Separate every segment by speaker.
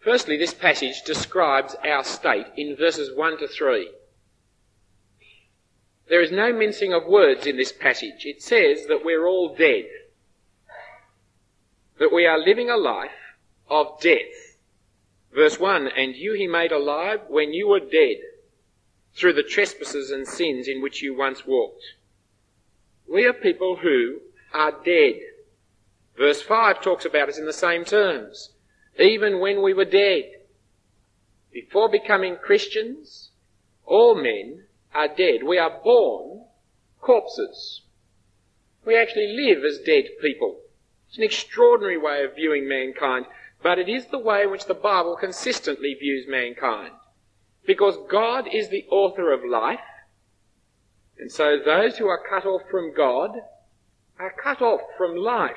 Speaker 1: Firstly, this passage describes our state in verses 1 to 3. There is no mincing of words in this passage. It says that we're all dead, that we are living a life of death. Verse 1, and you he made alive when you were dead, through the trespasses and sins in which you once walked. We are people who are dead. Verse 5 talks about us in the same terms. Even when we were dead. Before becoming Christians, all men are dead. We are born corpses. We actually live as dead people. It's an extraordinary way of viewing mankind, but it is the way in which the Bible consistently views mankind. Because God is the author of life, and so those who are cut off from God are cut off from life.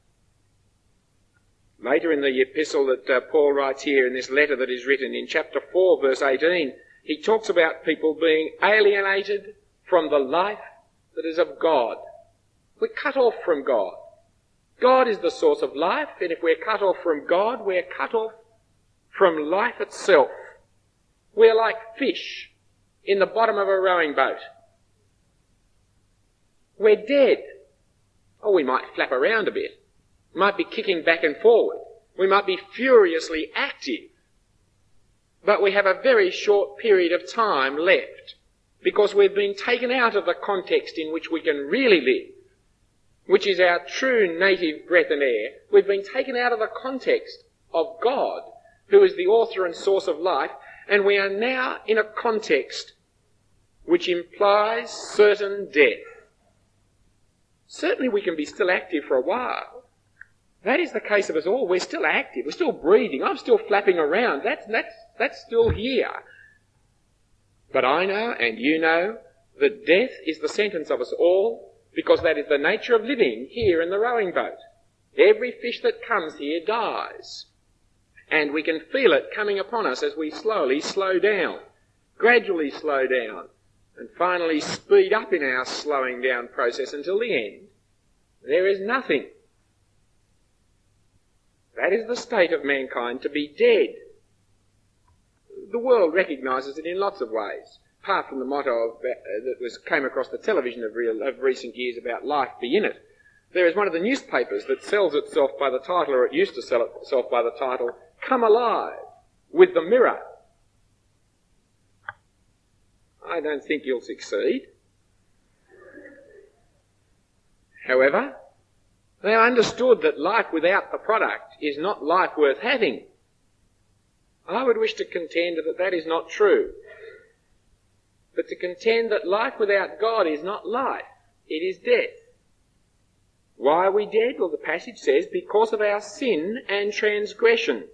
Speaker 1: Later in the epistle that Paul writes here, in this letter that is written in chapter 4, verse 18, he talks about people being alienated from the life that is of God. We're cut off from God. God is the source of life, and if we're cut off from God, we're cut off from life itself. We're like fish in the bottom of a rowing boat. We're dead. Oh, we might flap around a bit. We might be kicking back and forward. We might be furiously active. But we have a very short period of time left because we've been taken out of the context in which we can really live, which is our true native breath and air. We've been taken out of the context of God, who is the author and source of life, and we are now in a context which implies certain death. Certainly we can be still active for a while. That is the case of us all. We're still active. We're still breathing. I'm still flapping around. That's still here. But I know, and you know, that death is the sentence of us all, because that is the nature of living here in the rowing boat. Every fish that comes here dies. And we can feel it coming upon us as we slowly slow down, gradually slow down, and finally speed up in our slowing down process until the end. There is nothing. That is the state of mankind, to be dead. The world recognises it in lots of ways, apart from the motto that came across the television of recent years about life be in it. There is one of the newspapers that sells itself by the title, or it used to sell itself by the title, Come Alive with the Mirror. I don't think you'll succeed. However, they understood that life without the product is not life worth having. I would wish to contend that that is not true. But to contend that life without God is not life, it is death. Why are we dead? Well, the passage says, because of our sin and transgression.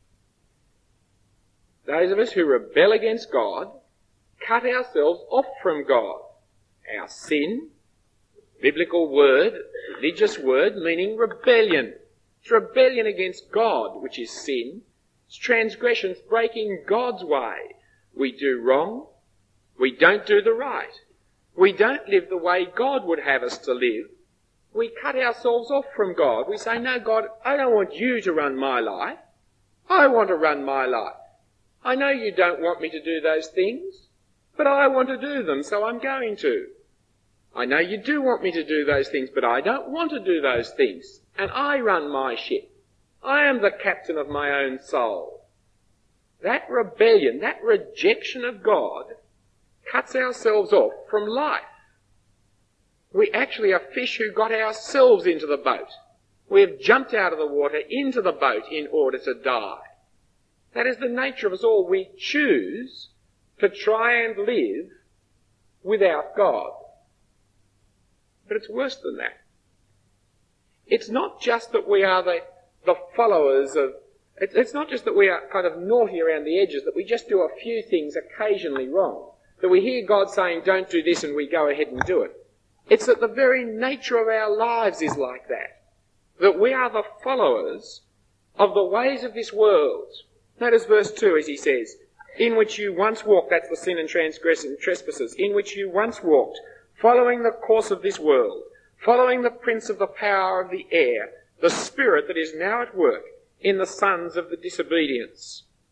Speaker 1: Those of us who rebel against God cut ourselves off from God. Our sin, biblical word, religious word, meaning rebellion. It's rebellion against God, which is sin. It's transgressions, breaking God's way. We do wrong. We don't do the right. We don't live the way God would have us to live. We cut ourselves off from God. We say, no, God, I don't want you to run my life. I want to run my life. I know you don't want me to do those things, but I want to do them, so I'm going to. I know you do want me to do those things, but I don't want to do those things. And I run my ship. I am the captain of my own soul. That rebellion, that rejection of God, cuts ourselves off from life. We actually are fish who got ourselves into the boat. We've jumped out of the water into the boat in order to die. That is the nature of us all. We choose to try and live without God. But it's worse than that. It's not just that we are the followers of... It's not just that we are kind of naughty around the edges, that we just do a few things occasionally wrong. That we hear God saying, don't do this, and we go ahead and do it. It's that the very nature of our lives is like that. That we are the followers of the ways of this world. Notice verse 2 as he says, in which you once walked, that's the sin and transgression, trespasses, in which you once walked, following the course of this world, following the prince of the power of the air, the spirit that is now at work in the sons of the disobedience.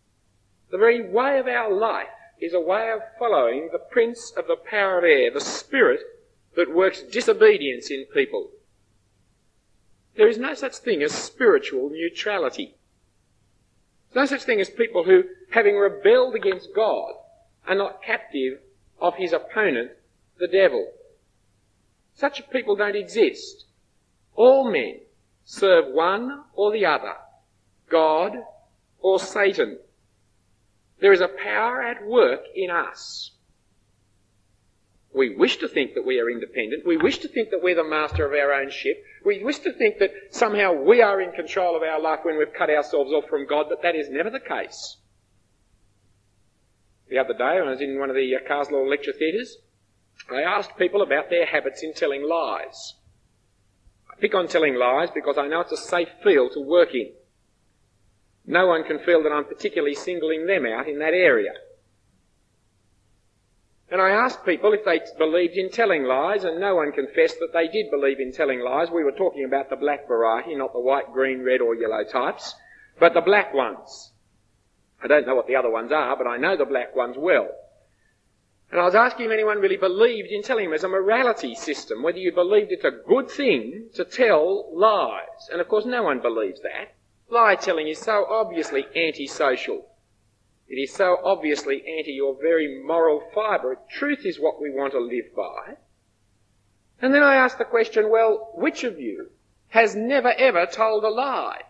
Speaker 1: The very way of our life is a way of following the prince of the power of air, the spirit that works disobedience in people. There is no such thing as spiritual neutrality. There's no such thing as people who, having rebelled against God, are not captive of his opponent, the devil. Such people don't exist. All men serve one or the other, God or Satan. There is a power at work in us. We wish to think that we are independent. We wish to think that we're the master of our own ship. We wish to think that somehow we are in control of our life when we've cut ourselves off from God, but that is never the case. The other day, when I was in one of the Carswell lecture theatres, I asked people about their habits in telling lies. I pick on telling lies because I know it's a safe field to work in. No one can feel that I'm particularly singling them out in that area. And I asked people if they believed in telling lies, and no one confessed that they did believe in telling lies. We were talking about the black variety, not the white, green, red or yellow types, but the black ones. I don't know what the other ones are, but I know the black ones well. And I was asking if anyone really believed in telling them as a morality system, whether you believed it's a good thing to tell lies. And of course no one believes that. Lie telling is so obviously antisocial. It is so obviously anti your very moral fibre. Truth is what we want to live by. And then I asked the question, well, which of you has never ever told a lie?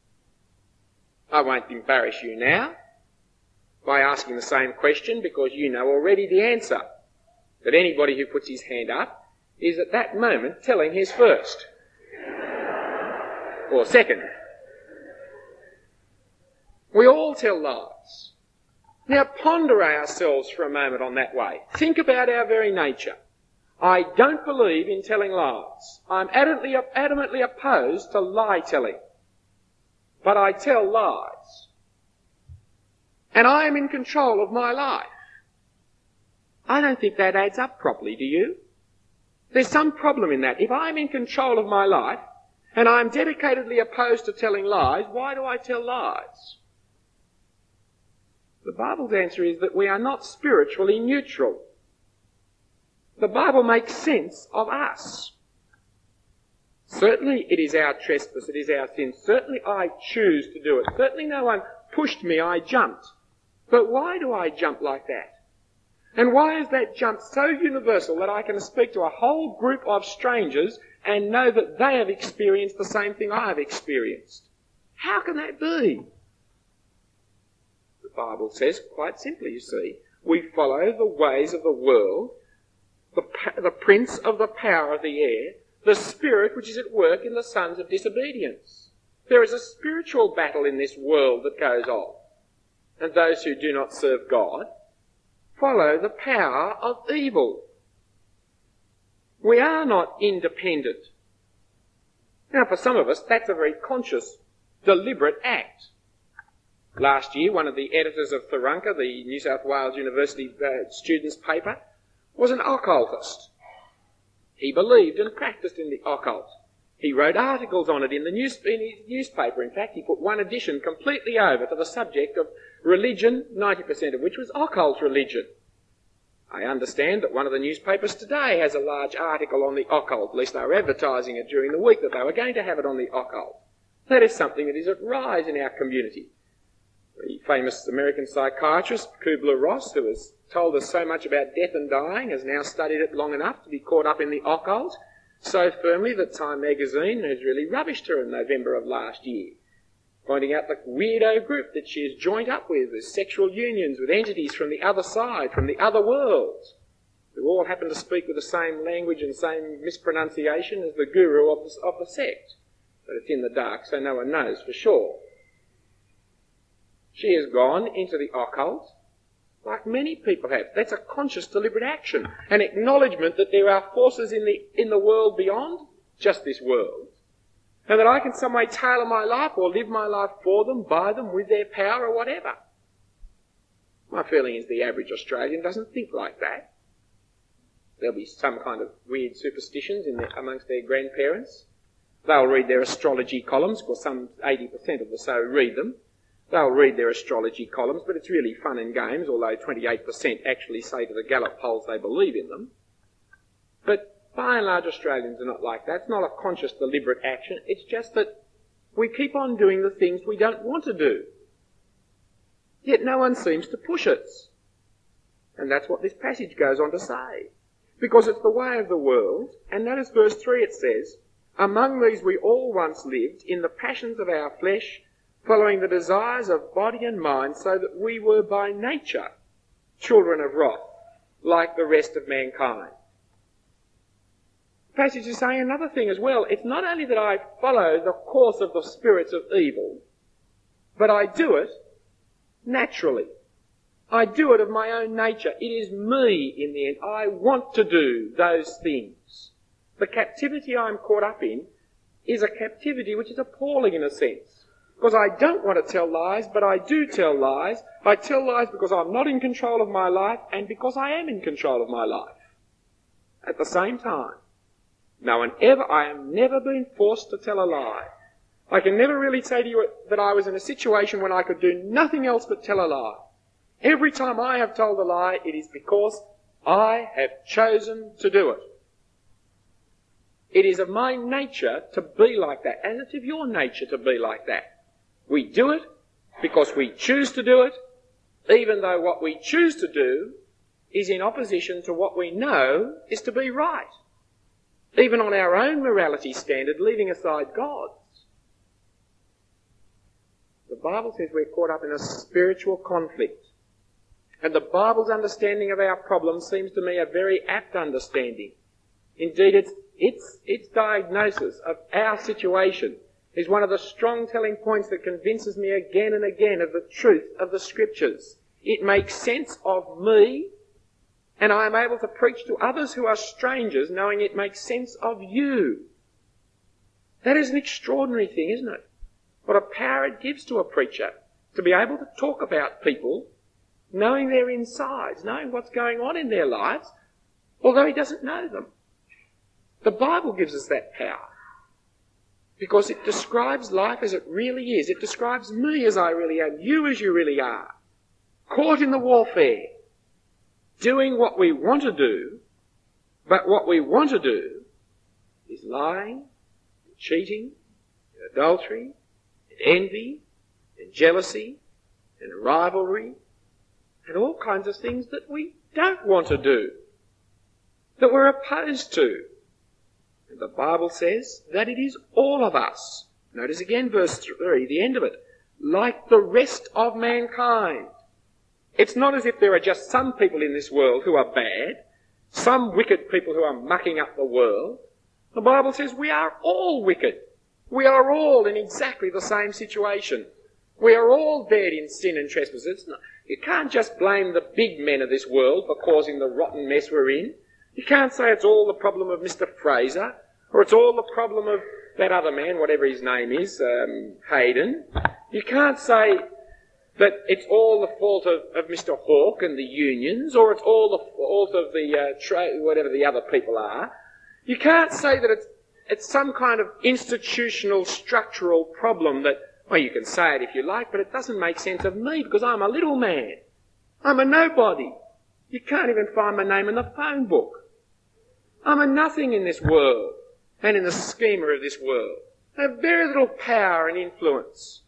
Speaker 1: I won't embarrass you now by asking the same question, because you know already the answer. That anybody who puts his hand up is at that moment telling his first. Or second. We all tell lies. Now ponder ourselves for a moment on that way. Think about our very nature. I don't believe in telling lies. I'm adamantly opposed to lie telling. But I tell lies. And I am in control of my life. I don't think that adds up properly, do you? There's some problem in that. If I'm in control of my life, and I'm dedicatedly opposed to telling lies, why do I tell lies? The Bible's answer is that we are not spiritually neutral. The Bible makes sense of us. Certainly it is our trespass, it is our sin. Certainly I choose to do it. Certainly no one pushed me, I jumped. But why do I jump like that? And why is that jump so universal that I can speak to a whole group of strangers and know that they have experienced the same thing I have experienced? How can that be? The Bible says, quite simply, you see, we follow the ways of the world, the prince of the power of the air, the spirit which is at work in the sons of disobedience. There is a spiritual battle in this world that goes on. And those who do not serve God follow the power of evil. We are not independent. Now, for some of us, that's a very conscious, deliberate act. Last year, one of the editors of Tharunka, the New South Wales University students' paper, was an occultist. He believed and practiced in the occult. He wrote articles on it in his newspaper. In fact, he put one edition completely over to the subject of religion, 90% of which was occult religion. I understand that one of the newspapers today has a large article on the occult. At least they were advertising it during the week that they were going to have it on the occult. That is something that is at rise in our community. The famous American psychiatrist Kubler-Ross, who has told us so much about death and dying, has now studied it long enough to be caught up in the occult, so firmly that Time magazine has really rubbished her in November of last year, pointing out the weirdo group that she has joined up with sexual unions with entities from the other side, from the other worlds, who all happen to speak with the same language and same mispronunciation as the guru of the sect. But it's in the dark, so no one knows for sure. She has gone into the occult, like many people have. That's a conscious, deliberate action, an acknowledgement that there are forces in the world beyond just this world, and that I can some way tailor my life or live my life for them, by them, with their power or whatever. My feeling is the average Australian doesn't think like that. There'll be some kind of weird superstitions amongst their grandparents. They'll read their astrology columns, because some 80% of the so read them. They'll read their astrology columns, but it's really fun and games, although 28% actually say to the Gallup polls they believe in them. But by and large, Australians are not like that. It's not a conscious, deliberate action. It's just that we keep on doing the things we don't want to do. Yet no one seems to push us. And that's what this passage goes on to say. Because it's the way of the world, and notice verse 3 it says, "Among these we all once lived in the passions of our flesh, following the desires of body and mind, so that we were by nature children of wrath, like the rest of mankind." The passage is saying another thing as well. It's not only that I follow the course of the spirits of evil, but I do it naturally. I do it of my own nature. It is me in the end. I want to do those things. The captivity I'm caught up in is a captivity which is appalling in a sense. Because I don't want to tell lies, but I do tell lies. I tell lies because I'm not in control of my life and because I am in control of my life. At the same time, I have never been forced to tell a lie. I can never really say to you that I was in a situation when I could do nothing else but tell a lie. Every time I have told a lie, it is because I have chosen to do it. It is of my nature to be like that, and it's of your nature to be like that. We do it because we choose to do it, even though what we choose to do is in opposition to what we know is to be right. Even on our own morality standard, leaving aside God's. The Bible says we're caught up in a spiritual conflict. And the Bible's understanding of our problem seems to me a very apt understanding. Indeed, its diagnosis of our situation is one of the strong telling points that convinces me again and again of the truth of the Scriptures. It makes sense of me, and I am able to preach to others who are strangers, knowing it makes sense of you. That is an extraordinary thing, isn't it? What a power it gives to a preacher to be able to talk about people, knowing their insides, knowing what's going on in their lives, although he doesn't know them. The Bible gives us that power because it describes life as it really is. It describes me as I really am, you as you really are, caught in the warfare, doing what we want to do, but what we want to do is lying, and cheating, and adultery, and envy, and jealousy, and rivalry, and all kinds of things that we don't want to do, that we're opposed to. And the Bible says that it is all of us. Notice again verse 3, the end of it. Like the rest of mankind. It's not as if there are just some people in this world who are bad, some wicked people who are mucking up the world. The Bible says we are all wicked. We are all in exactly the same situation. We are all dead in sin and trespasses. You can't just blame the big men of this world for causing the rotten mess we're in. You can't say it's all the problem of Mr. Fraser, or it's all the problem of that other man, whatever his name is, Hayden. You can't say that it's all the fault of Mr. Hawke and the unions, or it's all the fault of the whatever the other people are. You can't say that it's some kind of institutional, structural problem that, well, you can say it if you like, but it doesn't make sense of me because I'm a little man. I'm a nobody. You can't even find my name in the phone book. I'm a nothing in this world and in the schema of this world. I have very little power and influence.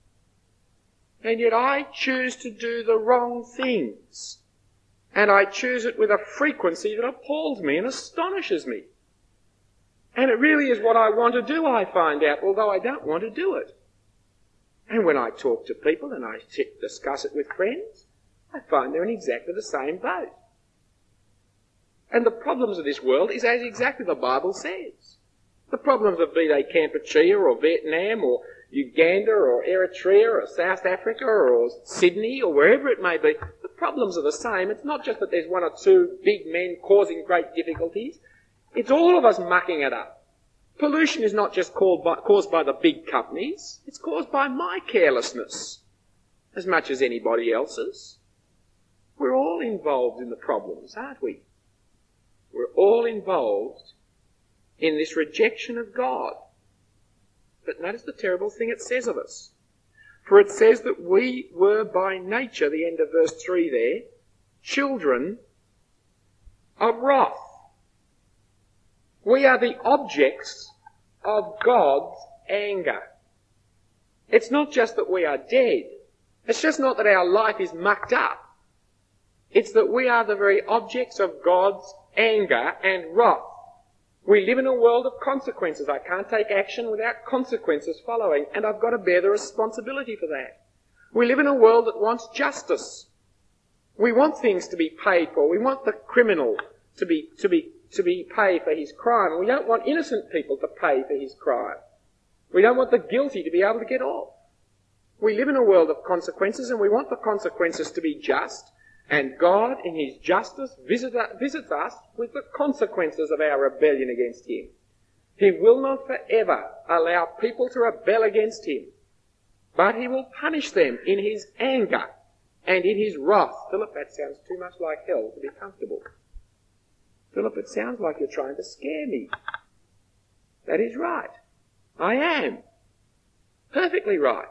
Speaker 1: And yet I choose to do the wrong things. And I choose it with a frequency that appalls me and astonishes me. And it really is what I want to do, I find out, although I don't want to do it. And when I talk to people and I discuss it with friends, I find they're in exactly the same boat. And the problems of this world is as exactly the Bible says. The problems of be they Kampuchea or Vietnam or Uganda or Eritrea or South Africa or Sydney or wherever it may be, the problems are the same. It's not just that there's one or two big men causing great difficulties. It's all of us mucking it up. Pollution is not just caused by the big companies. It's caused by my carelessness as much as anybody else's. We're all involved in the problems, aren't we? We're all involved in this rejection of God. But notice the terrible thing it says of us. For it says that we were by nature, the end of verse 3 there, children of wrath. We are the objects of God's anger. It's not just that we are dead. It's just not that our life is mucked up. It's that we are the very objects of God's anger and wrath. We live in a world of consequences. I can't take action without consequences following, and I've got to bear the responsibility for that. We live in a world that wants justice. We want things to be paid for. We want the criminal to be paid for his crime. We don't want innocent people to pay for his crime. We don't want the guilty to be able to get off. We live in a world of consequences, and we want the consequences to be just. And God, in his justice, visits us with the consequences of our rebellion against him. He will not forever allow people to rebel against him, but he will punish them in his anger and in his wrath. Philip, that sounds too much like hell to be comfortable. Philip, it sounds like you're trying to scare me. That is right. I am. Perfectly right.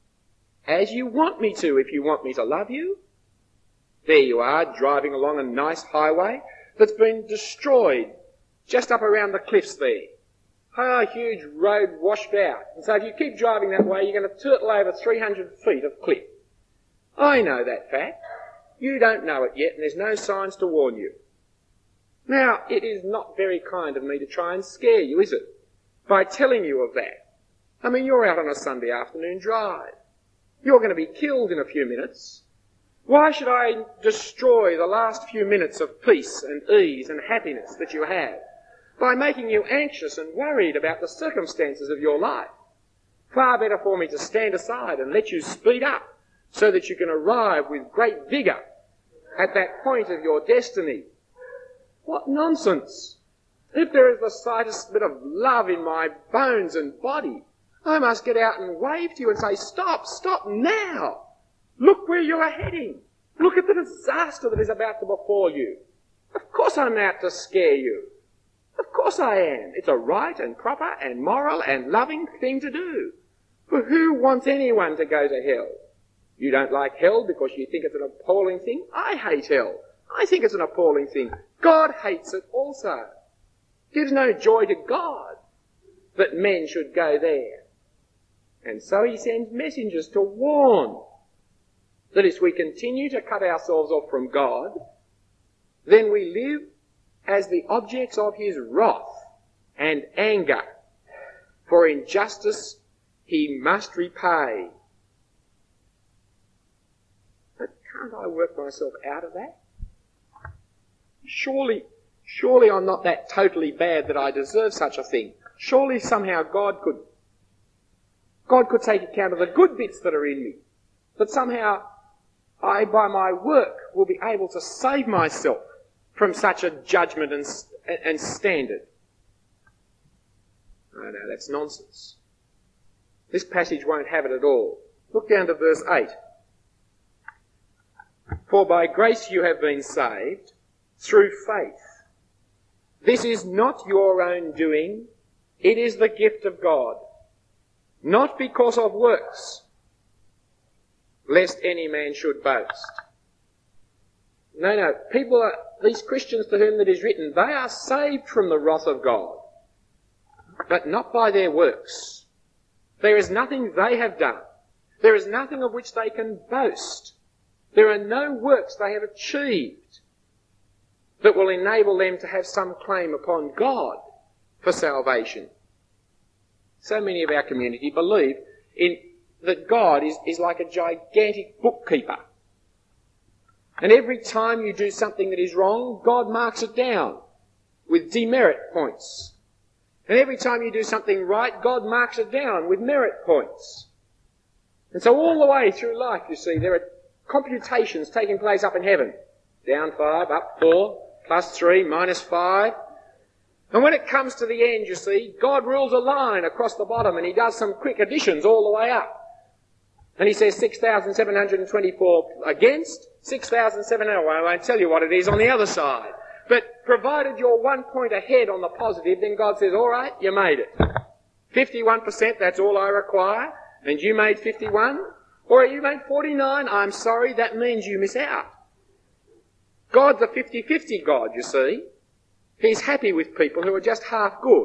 Speaker 1: As you want me to, if you want me to love you. There you are, driving along a nice highway that's been destroyed just up around the cliffs there. A huge road washed out. And so if you keep driving that way, you're going to turtle over 300 feet of cliff. I know that fact. You don't know it yet, and there's no signs to warn you. Now, it is not very kind of me to try and scare you, is it? By telling you of that. I mean, you're out on a Sunday afternoon drive. You're going to be killed in a few minutes. Why should I destroy the last few minutes of peace and ease and happiness that you have by making you anxious and worried about the circumstances of your life? Far better for me to stand aside and let you speed up so that you can arrive with great vigour at that point of your destiny. What nonsense! If there is the slightest bit of love in my bones and body, I must get out and wave to you and say, stop now! Look where you are heading. Look at the disaster that is about to befall you. Of course I'm out to scare you. Of course I am. It's a right and proper and moral and loving thing to do. For who wants anyone to go to hell? You don't like hell because you think it's an appalling thing? I hate hell. I think it's an appalling thing. God hates it also. It gives no joy to God that men should go there. And so he sends messengers to warn that if we continue to cut ourselves off from God, then we live as the objects of his wrath and anger. For injustice he must repay. But can't I work myself out of that? Surely I'm not that totally bad that I deserve such a thing. Surely somehow God could take account of the good bits that are in me. That somehow I, by my work, will be able to save myself from such a judgment and standard. Oh no, that's nonsense. This passage won't have it at all. Look down to verse 8. For by grace you have been saved through faith. This is not your own doing, it is the gift of God, not because of works, lest any man should boast. No, these Christians to whom that is written, they are saved from the wrath of God, but not by their works. There is nothing they have done. There is nothing of which they can boast. There are no works they have achieved that will enable them to have some claim upon God for salvation. So many of our community believe that God is like a gigantic bookkeeper. And every time you do something that is wrong, God marks it down with demerit points. And every time you do something right, God marks it down with merit points. And so all the way through life, you see, there are computations taking place up in heaven. Down 5, up 4, plus 3, minus 5. And when it comes to the end, you see, God rules a line across the bottom and he does some quick additions all the way up. And he says 6,724 against, 6,700. Well, I won't tell you what it is on the other side. But provided you're 1 point ahead on the positive, then God says, all right, you made it. 51%, that's all I require. And you made 51. Or you made 49, I'm sorry, that means you miss out. God's a 50-50 God, you see. He's happy with people who are just half good.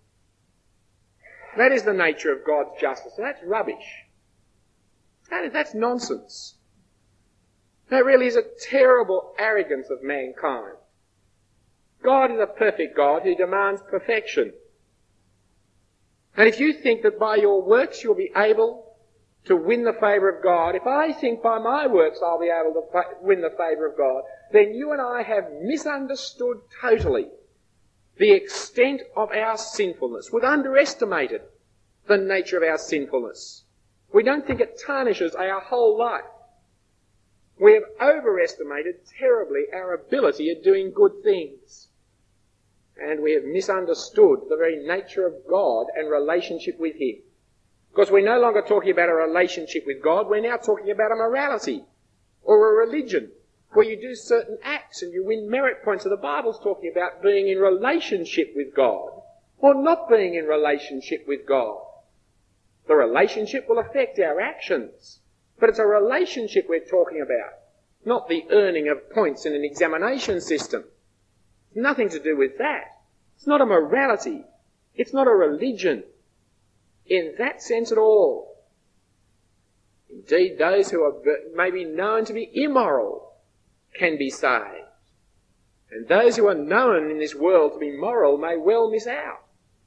Speaker 1: That is the nature of God's justice, and that's rubbish. That's nonsense. That really is a terrible arrogance of mankind. God is a perfect God who demands perfection. And if you think that by your works you'll be able to win the favour of God, if I think by my works I'll be able to win the favour of God, then you and I have misunderstood totally the extent of our sinfulness. We've underestimated the nature of our sinfulness. We don't think it tarnishes our whole life. We have overestimated terribly our ability at doing good things. And we have misunderstood the very nature of God and relationship with Him. Because we're no longer talking about a relationship with God, we're now talking about a morality or a religion where you do certain acts and you win merit points. So the Bible's talking about being in relationship with God or not being in relationship with God. The relationship will affect our actions, but it's a relationship we're talking about, not the earning of points in an examination system. It's nothing to do with that. It's not a morality. It's not a religion in that sense at all. Indeed, those who are maybe known to be immoral can be saved. And those who are known in this world to be moral may well miss out.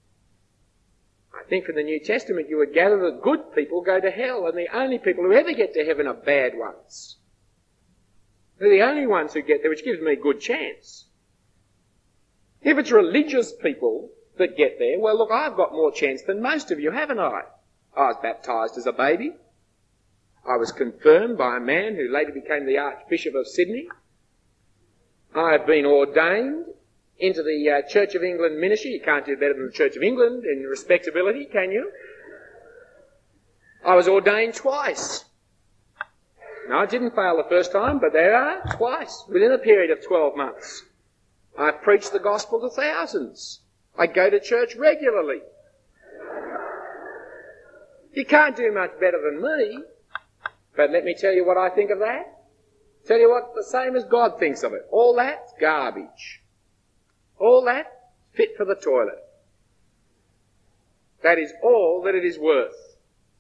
Speaker 1: I think from the New Testament you would gather that good people go to hell, and the only people who ever get to heaven are bad ones. They're the only ones who get there, which gives me a good chance. If it's religious people that get there, well, look, I've got more chance than most of you, haven't I? I was baptised as a baby. I was confirmed by a man who later became the Archbishop of Sydney. I have been ordained into the Church of England ministry. You can't do better than the Church of England in respectability, can you? I was ordained twice. No, I didn't fail the first time, but there are twice within a period of 12 months. I've preached the gospel to thousands. I go to church regularly. You can't do much better than me, but let me tell you what I think of that. Tell you what, the same as God thinks of it. All that's garbage. All that fit for the toilet. That is all that it is worth.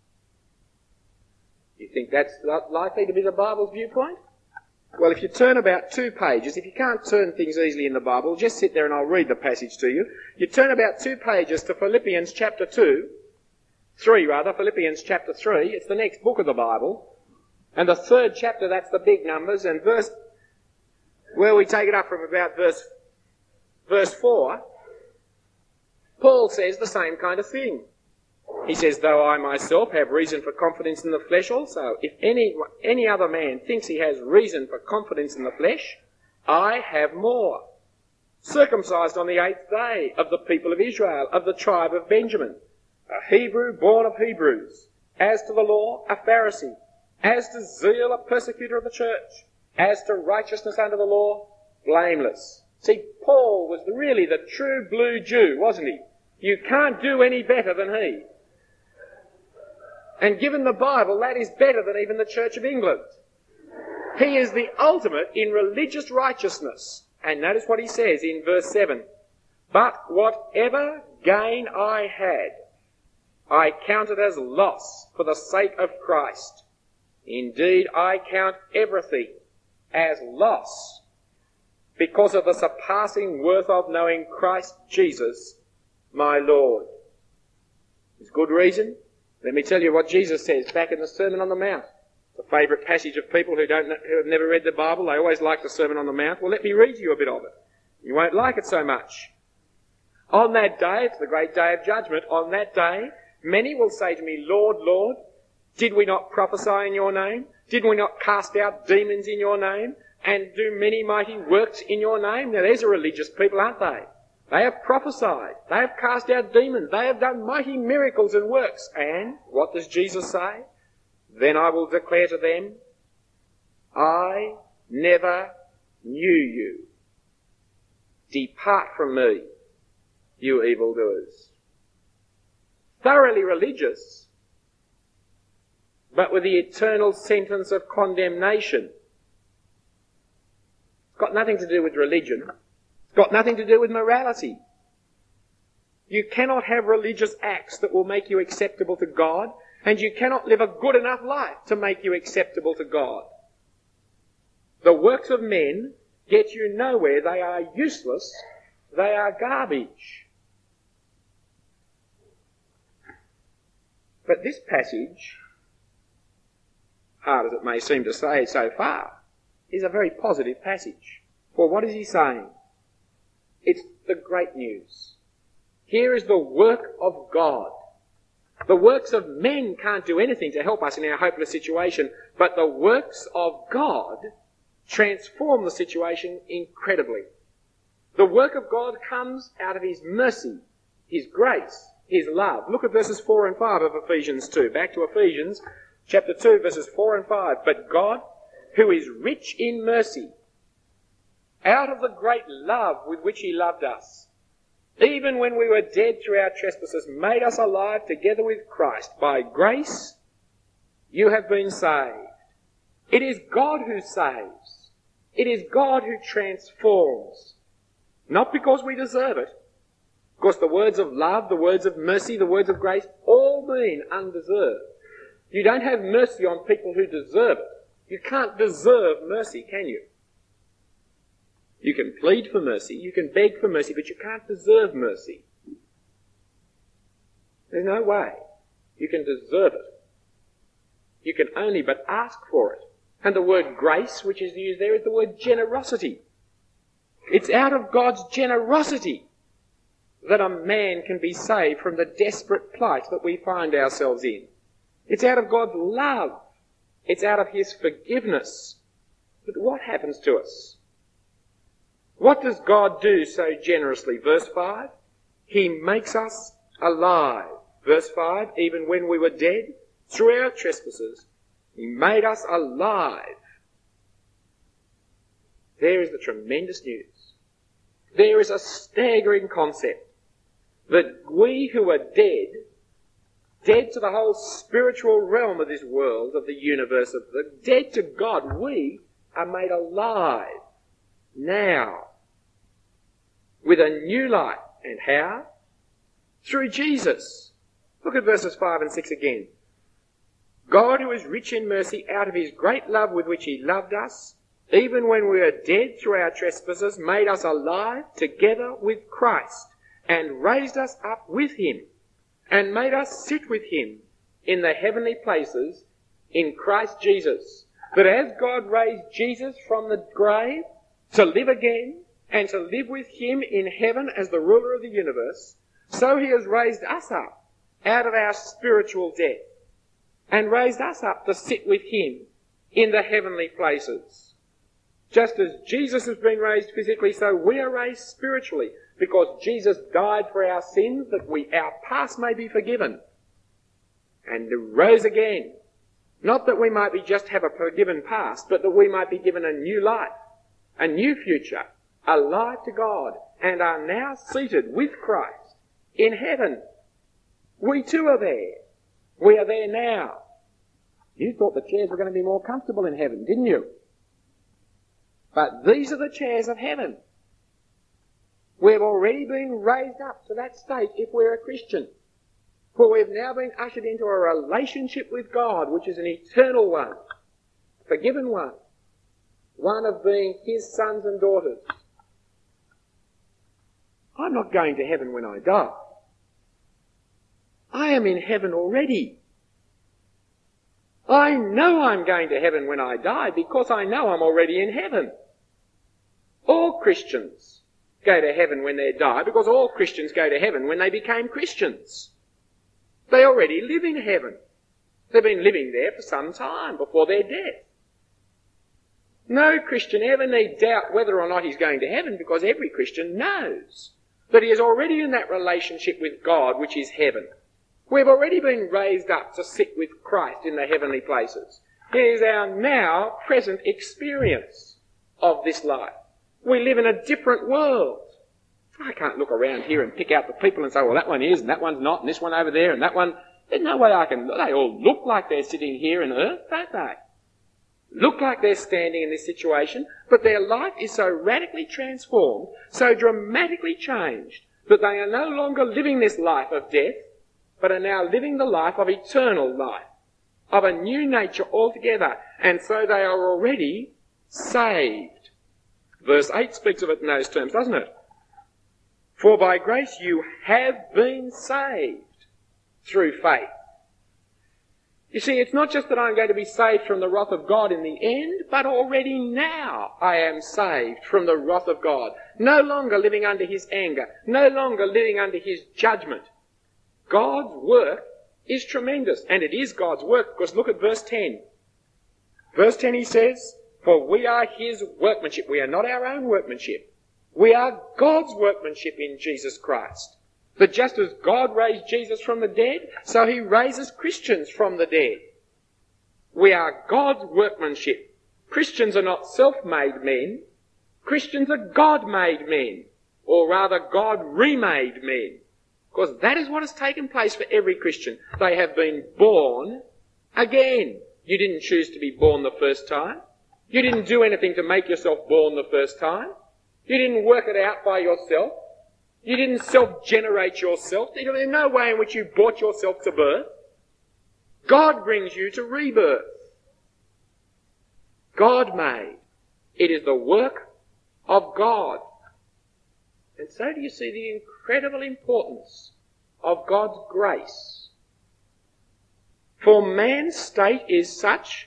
Speaker 1: You think that's not likely to be the Bible's viewpoint? Well, if you turn about 2 pages, if you can't turn things easily in the Bible, just sit there and I'll read the passage to you. You turn about 2 pages to Philippians chapter 3, Philippians chapter 3. It's the next book of the Bible. And the 3rd chapter, that's the big numbers. And we take it up from about verse 4, Paul says the same kind of thing. He says, though I myself have reason for confidence in the flesh also, if any other man thinks he has reason for confidence in the flesh, I have more. Circumcised on the 8th day, of the people of Israel, of the tribe of Benjamin, a Hebrew born of Hebrews, as to the law, a Pharisee, as to zeal, a persecutor of the church, as to righteousness under the law, blameless. See, Paul was really the true blue Jew, wasn't he? You can't do any better than he. And given the Bible, that is better than even the Church of England. He is the ultimate in religious righteousness. And notice what he says in verse 7. But whatever gain I had, I counted as loss for the sake of Christ. Indeed, I count everything as loss because of the surpassing worth of knowing Christ Jesus, my Lord. There's good reason. Let me tell you what Jesus says back in the Sermon on the Mount. It's a favourite passage of people who have never read the Bible. They always like the Sermon on the Mount. Well, let me read you a bit of it. You won't like it so much. On that day, it's the great day of judgment, on that day, many will say to me, Lord, Lord, did we not prophesy in your name? Did we not cast out demons in your name? And do many mighty works in your name? Now, there's a religious people, aren't they? They have prophesied. They have cast out demons. They have done mighty miracles and works. And what does Jesus say? Then I will declare to them, I never knew you. Depart from me, you evildoers. Thoroughly religious, but with the eternal sentence of condemnation. It's got nothing to do with religion. It's got nothing to do with morality. You cannot have religious acts that will make you acceptable to God, and you cannot live a good enough life to make you acceptable to God. The works of men get you nowhere. They are useless. They are garbage. But this passage, hard as it may seem to say so far, is a very positive passage. For what is he saying? It's the great news. Here is the work of God. The works of men can't do anything to help us in our hopeless situation, but the works of God transform the situation incredibly. The work of God comes out of his mercy, his grace, his love. Look at verses 4 and 5 of Ephesians 2. Back to Ephesians chapter 2, verses 4 and 5. But God, who is rich in mercy, out of the great love with which he loved us, even when we were dead through our trespasses, made us alive together with Christ. By grace you have been saved. It is God who saves. It is God who transforms. Not because we deserve it. Of course, the words of love, the words of mercy, the words of grace all mean undeserved. You don't have mercy on people who deserve it. You can't deserve mercy, can you? You can plead for mercy, you can beg for mercy, but you can't deserve mercy. There's no way you can deserve it. You can only but ask for it. And the word grace, which is used there, is the word generosity. It's out of God's generosity that a man can be saved from the desperate plight that we find ourselves in. It's out of God's love. It's out of his forgiveness. But what happens to us? What does God do so generously? Verse 5, he makes us alive. Verse 5, even when we were dead through our trespasses, he made us alive. There is the tremendous news. There is a staggering concept that we who are dead to the whole spiritual realm of this world, of the universe, dead to God, we are made alive now with a new life. And how? Through Jesus. Look at verses 5 and 6 again. God, who is rich in mercy, out of his great love with which he loved us, even when we were dead through our trespasses, made us alive together with Christ, and raised us up with him, and made us sit with him in the heavenly places in Christ Jesus. That as God raised Jesus from the grave to live again, and to live with him in heaven as the ruler of the universe, so he has raised us up out of our spiritual death, and raised us up to sit with him in the heavenly places. Just as Jesus has been raised physically, so we are raised spiritually, because Jesus died for our sins, that our past may be forgiven, and rose again. Not that we might be just have a forgiven past, but that we might be given a new life, a new future, alive to God, and are now seated with Christ in heaven. We too are there. We are there now. You thought the chairs were going to be more comfortable in heaven, didn't you? But these are the chairs of heaven. We've already been raised up to that state if we're a Christian. For we've now been ushered into a relationship with God, which is an eternal one, a forgiven one of being his sons and daughters. I'm not going to heaven when I die. I am in heaven already. I know I'm going to heaven when I die because I know I'm already in heaven. All Christians go to heaven when they die because all Christians go to heaven when they became Christians. They already live in heaven. They've been living there for some time before their death. No Christian ever need doubt whether or not he's going to heaven because every Christian knows that he is already in that relationship with God, which is heaven. We've already been raised up to sit with Christ in the heavenly places. It is our now present experience of this life. We live in a different world. I can't look around here and pick out the people and say, well, that one is and that one's not and this one over there and that one. There's no way I can... They all look like they're sitting here on earth, don't they? Look like they're standing in this situation, but their life is so radically transformed, so dramatically changed, that they are no longer living this life of death, but are now living the life of eternal life, of a new nature altogether, and so they are already saved. Verse 8 speaks of it in those terms, doesn't it? For by grace you have been saved through faith. You see, it's not just that I'm going to be saved from the wrath of God in the end, but already now I am saved from the wrath of God. No longer living under his anger, no longer living under his judgment. God's work is tremendous, and it is God's work, because look at verse 10. Verse 10 he says, for we are his workmanship. We are not our own workmanship. We are God's workmanship in Jesus Christ. That just as God raised Jesus from the dead, so he raises Christians from the dead. We are God's workmanship. Christians are not self-made men. Christians are God-made men, or rather God-remade men. Because that is what has taken place for every Christian. They have been born again. You didn't choose to be born the first time. You didn't do anything to make yourself born the first time. You didn't work it out by yourself. You didn't self-generate yourself. There's no way in which you brought yourself to birth. God brings you to rebirth. God made. It is the work of God. And so do you see the incredible importance of God's grace. For man's state is such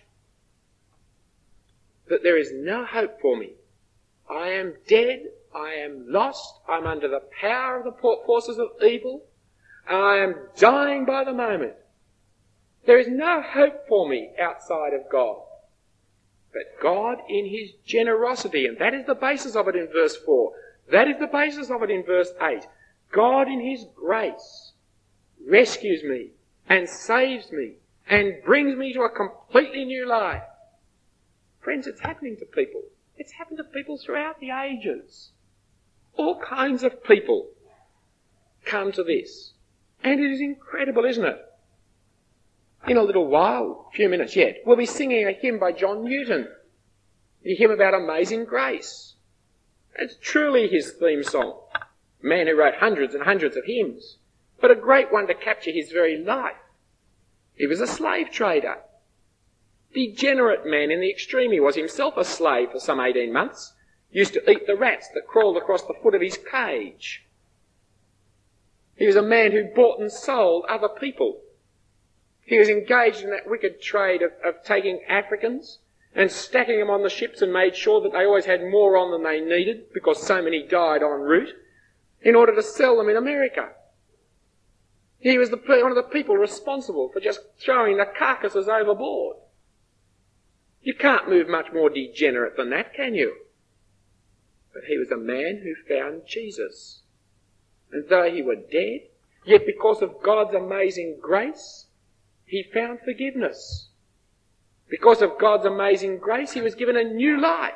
Speaker 1: that there is no hope for me. I am dead, I am lost, I'm under the power of the forces of evil, and I am dying by the moment. There is no hope for me outside of God. But God in his generosity, and that is the basis of it in verse 4, that is the basis of it in verse 8. God in his grace rescues me and saves me and brings me to a completely new life. Friends, it's happening to people. It's happened to people throughout the ages. All kinds of people come to this. And it is incredible, isn't it? In a little while, a few minutes yet, we'll be singing a hymn by John Newton. A hymn about amazing grace. It's truly his theme song. A man who wrote hundreds and hundreds of hymns, but a great one to capture his very life. He was a slave trader. Degenerate man in the extreme. He was himself a slave for some 18 months. Used to eat the rats that crawled across the foot of his cage. He was a man who bought and sold other people. He was engaged in that wicked trade of taking Africans and stacking them on the ships, and made sure that they always had more on than they needed, because so many died en route, in order to sell them in America. He was one of the people responsible for just throwing the carcasses overboard. You can't move much more degenerate than that, can you? But he was a man who found Jesus. And though he were dead, yet because of God's amazing grace, he found forgiveness. Because of God's amazing grace, he was given a new life.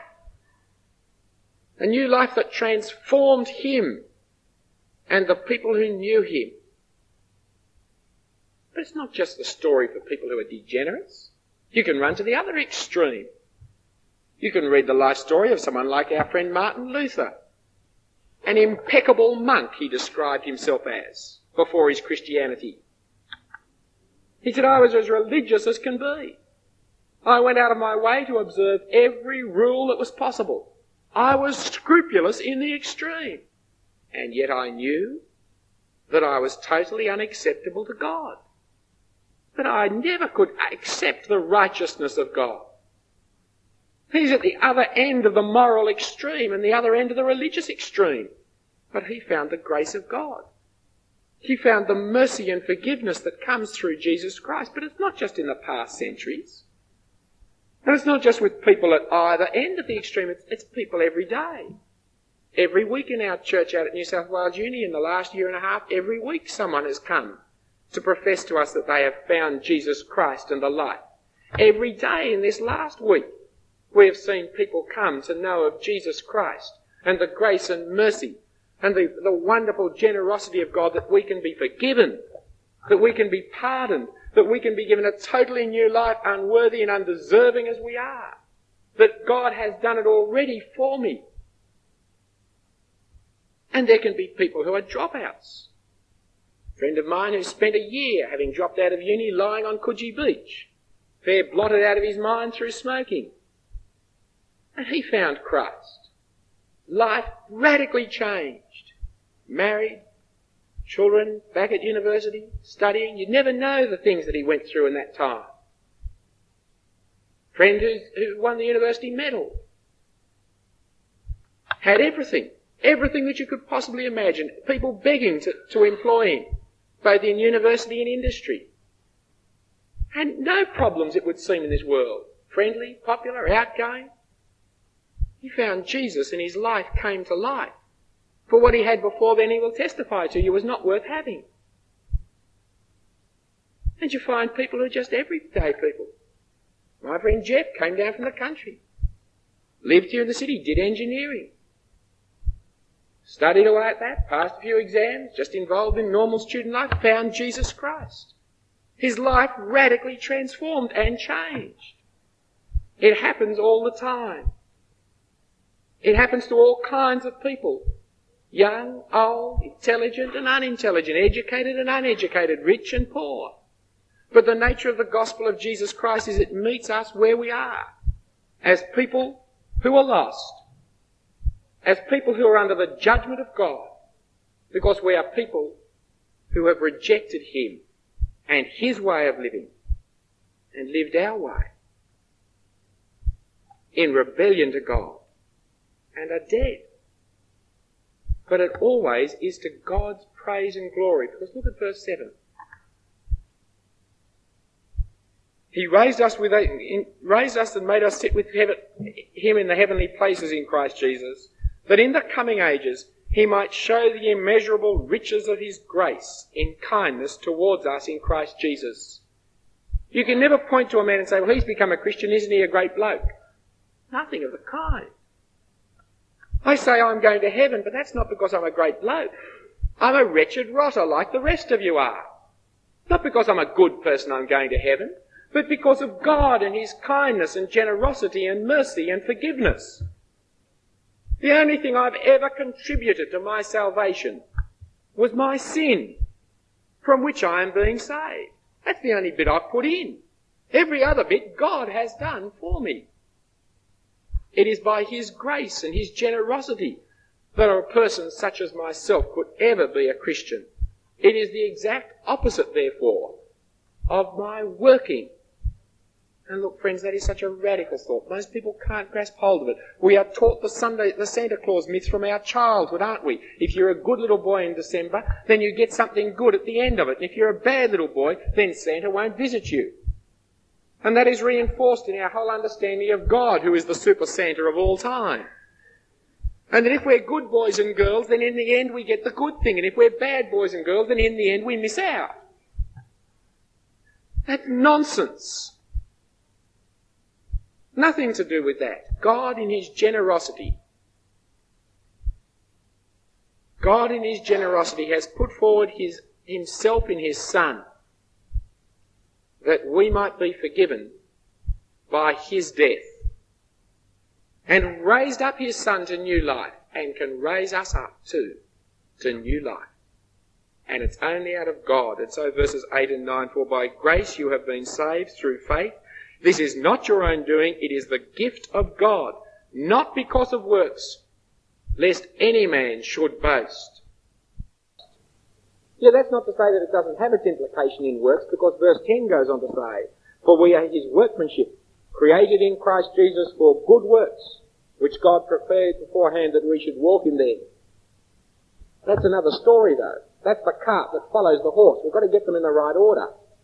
Speaker 1: A new life that transformed him and the people who knew him. But it's not just the story for people who are degenerates. You can run to the other extreme. You can read the life story of someone like our friend Martin Luther. An impeccable monk he described himself as before his Christianity. He said, I was as religious as can be. I went out of my way to observe every rule that was possible. I was scrupulous in the extreme. And yet I knew that I was totally unacceptable to God. That I never could accept the righteousness of God. He's at the other end of the moral extreme and the other end of the religious extreme. But he found the grace of God. He found the mercy and forgiveness that comes through Jesus Christ. But it's not just in the past centuries. And it's not just with people at either end of the extreme. It's people every day. Every week in our church out at New South Wales Uni, in the last year and a half, every week someone has come to profess to us that they have found Jesus Christ and the life. Every day in this last week, we have seen people come to know of Jesus Christ and the grace and mercy and the wonderful generosity of God, that we can be forgiven that we can be pardoned, that we can be given a totally new life, unworthy and undeserving as we are. That God has done it already for me. And there can be people who are dropouts. A friend of mine who spent a year, having dropped out of uni, lying on Coogee Beach, fair blotted out of his mind through smoking. And he found Christ. Life radically changed. Married, children, back at university, studying. You'd never know the things that he went through in that time. Friend who won the university medal. Had everything. Everything that you could possibly imagine. People begging to employ him, both in university and industry. And no problems, it would seem, in this world. Friendly, popular, outgoing. He found Jesus and his life came to life. For what he had before then, he will testify to you, was not worth having. And you find people who are just everyday people. My friend Jeff came down from the country. Lived here in the city, did engineering. Studied away at that, passed a few exams, just involved in normal student life, found Jesus Christ. His life radically transformed and changed. It happens all the time. It happens to all kinds of people. Young, old, intelligent and unintelligent, educated and uneducated, rich and poor. But the nature of the gospel of Jesus Christ is it meets us where we are, as people who are lost, as people who are under the judgment of God, because we are people who have rejected him and his way of living and lived our way in rebellion to God and are dead. But it always is to God's praise and glory. Because look at verse 7. He raised us and made us sit with him in the heavenly places in Christ Jesus, that in the coming ages he might show the immeasurable riches of his grace in kindness towards us in Christ Jesus. You can never point to a man and say, well, he's become a Christian, isn't he a great bloke? Nothing of the kind. I say I'm going to heaven, but that's not because I'm a great bloke. I'm a wretched rotter like the rest of you are. Not because I'm a good person I'm going to heaven, but because of God and his kindness and generosity and mercy and forgiveness. The only thing I've ever contributed to my salvation was my sin, from which I am being saved. That's the only bit I've put in. Every other bit God has done for me. It is by his grace and his generosity that a person such as myself could ever be a Christian. It is the exact opposite, therefore, of my working. And look, friends, that is such a radical thought. Most people can't grasp hold of it. We are taught the Santa Claus myth from our childhood, aren't we? If you're a good little boy in December, then you get something good at the end of it. And if you're a bad little boy, then Santa won't visit you. And that is reinforced in our whole understanding of God, who is the Super Santa of all time. And that if we're good boys and girls, then in the end we get the good thing. And if we're bad boys and girls, then in the end we miss out. That's nonsense. Nothing to do with that. God in his generosity has put forward himself in his Son, that we might be forgiven by his death, and raised up his Son to new life, and can raise us up too to new life. And it's only out of God. And so verses 8 and 9, for by grace you have been saved through faith. This is not your own doing, it is the gift of God, not because of works, lest any man should boast. Yeah, that's not to say that it doesn't have its implication in works, because verse 10 goes on to say, for we are his workmanship, created in Christ Jesus for good works, which God prepared beforehand that we should walk in them. That's another story, though. That's the cart that follows the horse. We've got to get them in the right order.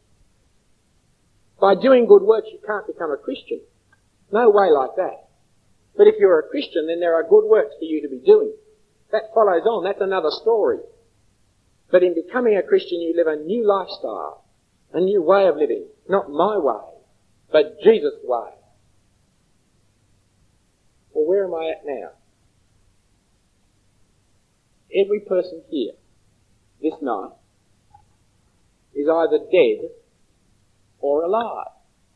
Speaker 1: By doing good works, you can't become a Christian. No way like that. But if you're a Christian, then there are good works for you to be doing. That follows on. That's another story. But in becoming a Christian, you live a new lifestyle, a new way of living. Not my way, but Jesus' way. Well, where am I at now? Every person here, this night, is either dead or alive.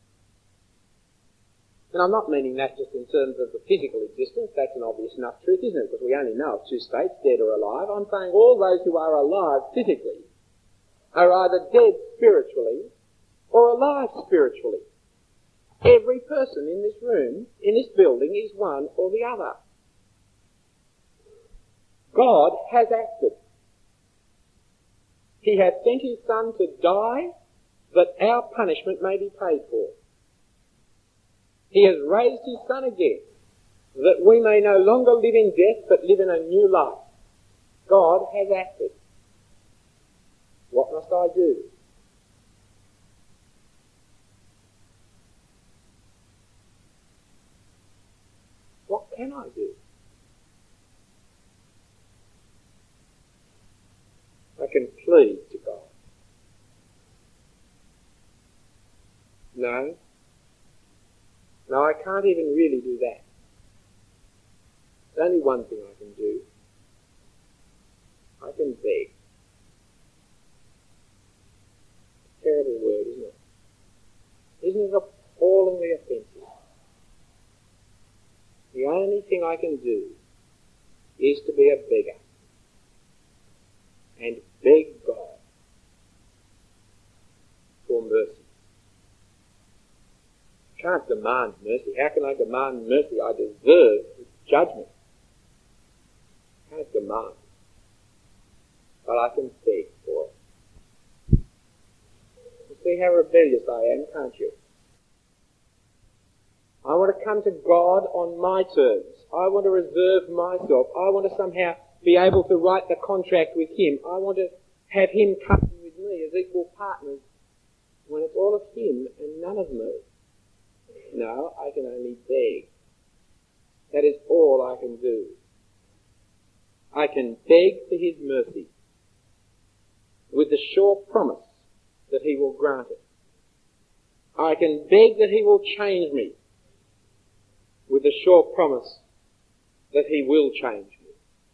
Speaker 1: And I'm not meaning that just in terms of the physical existence. That's an obvious enough truth, isn't it? Because we only know of two states, dead or alive. I'm saying all those who are alive physically are either dead spiritually or alive spiritually. Every person in this room, in this building, is one or the other. God has acted. He has sent his Son to die that our punishment may be paid for. He has raised his Son again that we may no longer live in death but live in a new life. God has acted. What must I do? What can I do? I can plead to God. No, I can't even really do that. There's only one thing I can do. I can beg. Terrible word, isn't it? Isn't it appallingly offensive? The only thing I can do is to be a beggar and beg God for mercy. I can't demand mercy. How can I demand mercy? I deserve judgment. I can't demand. But I can beg for it. You see how rebellious I am, can't you? I want to come to God on my terms. I want to reserve myself. I want to somehow be able to write the contract with him. I want to have him come with me as equal partners when it's all of him and none of me. No, I can only beg. That is all I can do. I can beg for his mercy with the sure promise that he will grant it. I can beg that he will change me with the sure promise that he will change me.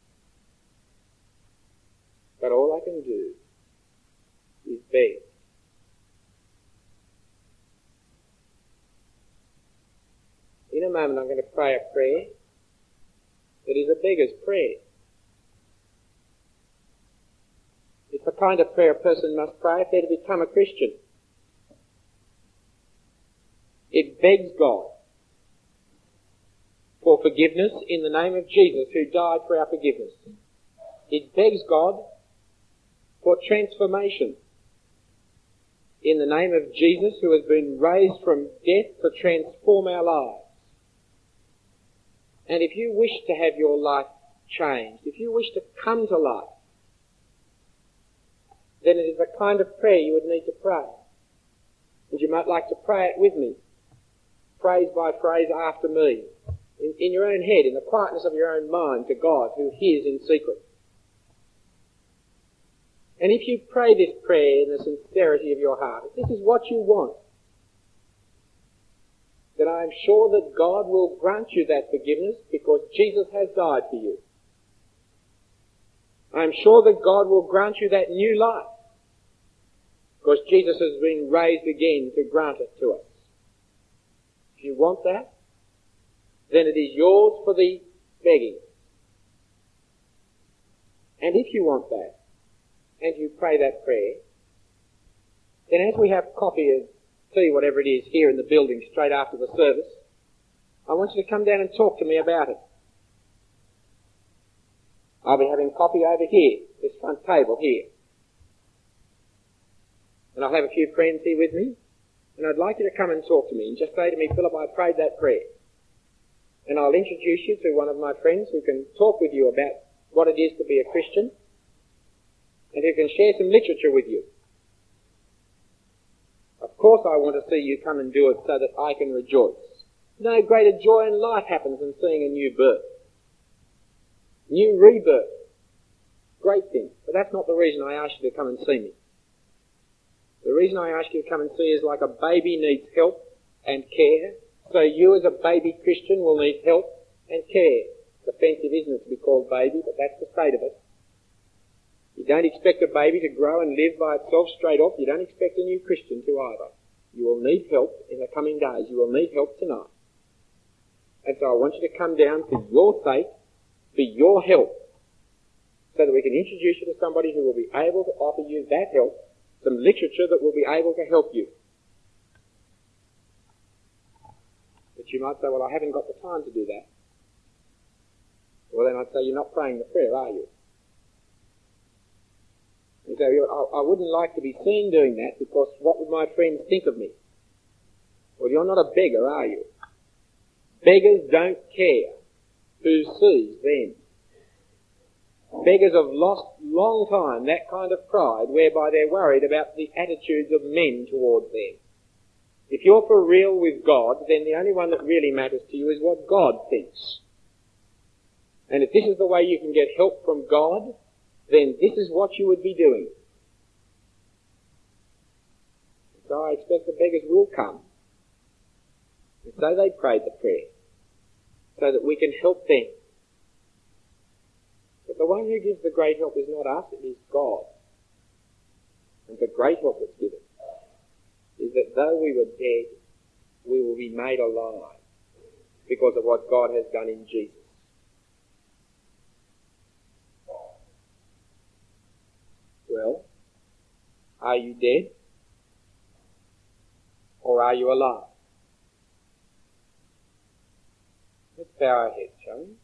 Speaker 1: But all I can do is beg. In a moment I'm going to pray a prayer that is a beggar's prayer. It's the kind of prayer a person must pray if they're to become a Christian. It begs God for forgiveness in the name of Jesus who died for our forgiveness. It begs God for transformation in the name of Jesus who has been raised from death to transform our lives. And if you wish to have your life changed, if you wish to come to life, then it is a kind of prayer you would need to pray. And you might like to pray it with me, phrase by phrase after me, in your own head, in the quietness of your own mind to God who hears in secret. And if you pray this prayer in the sincerity of your heart, if this is what you want, then I am sure that God will grant you that forgiveness because Jesus has died for you. I am sure that God will grant you that new life because Jesus has been raised again to grant it to us. If you want that, then it is yours for the begging. And if you want that, and you pray that prayer, then as we have coffee and tea, whatever it is, here in the building straight after the service, I want you to come down and talk to me about it. I'll be having coffee over here, this front table here. And I'll have a few friends here with me, and I'd like you to come and talk to me and just say to me, Philip, I prayed that prayer. And I'll introduce you to one of my friends who can talk with you about what it is to be a Christian and who can share some literature with you. Of course I want to see you come and do it so that I can rejoice. No greater joy in life happens than seeing a new birth. New rebirth. Great thing. But that's not the reason I asked you to come and see me. The reason I ask you to come and see is like a baby needs help and care. So you as a baby Christian will need help and care. It's offensive, isn't it, to be called baby, but that's the state of it. You don't expect a baby to grow and live by itself straight off. You don't expect a new Christian to either. You will need help in the coming days. You will need help tonight. And so I want you to come down for your sake, for your help, so that we can introduce you to somebody who will be able to offer you that help, some literature that will be able to help you. But you might say, well, I haven't got the time to do that. Well, then I'd say, you're not praying the prayer, are you? You say, I wouldn't like to be seen doing that because what would my friends think of me? Well, you're not a beggar, are you? Beggars don't care who sees them. Beggars have lost long time that kind of pride whereby they're worried about the attitudes of men towards them. If you're for real with God, then the only one that really matters to you is what God thinks. And if this is the way you can get help from God, then this is what you would be doing. So I expect the beggars will come. And so they prayed the prayer, so that we can help them. But the one who gives the great help is not us, it is God. And the great help that's given is that though we were dead, we will be made alive because of what God has done in Jesus. Well, are you dead? Or are you alive? Let's bow our heads, shall we?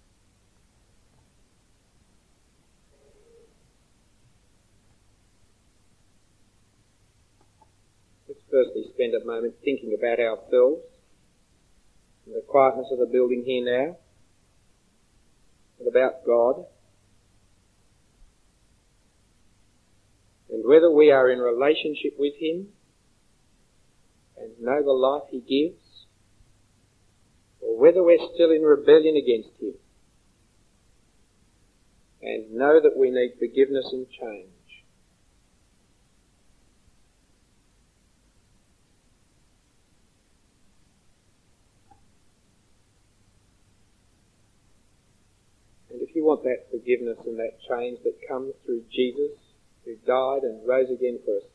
Speaker 1: Let's firstly spend a moment thinking about ourselves in the quietness of the building here now, and about God, and whether we are in relationship with Him and know the life He gives, or whether we're still in rebellion against Him and know that we need forgiveness and change. And if you want that forgiveness and that change that comes through Jesus, who died and rose again for us,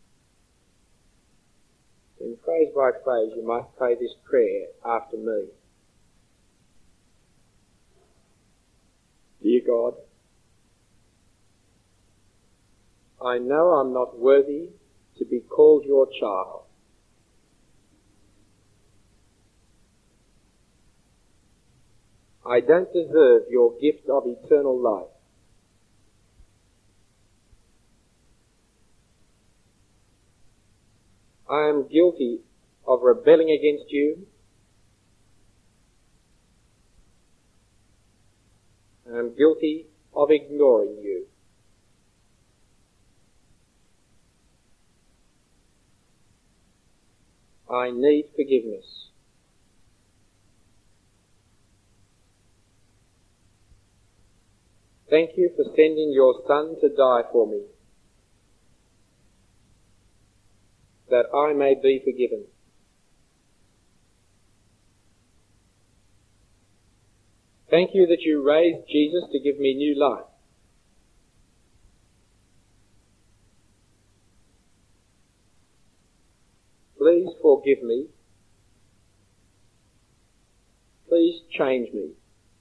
Speaker 1: then phrase by phrase you might pray this prayer after me. Dear God, I know I'm not worthy to be called your child. I don't deserve your gift of eternal life. I am guilty of rebelling against you. I am guilty of ignoring you. I need forgiveness. Thank you for sending your Son to die for me, that I may be forgiven. Thank you that you raised Jesus to give me new life. Please forgive me. Please change me,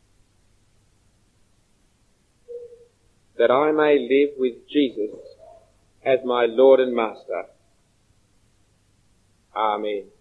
Speaker 1: that I may live with Jesus as my Lord and Master. Amen.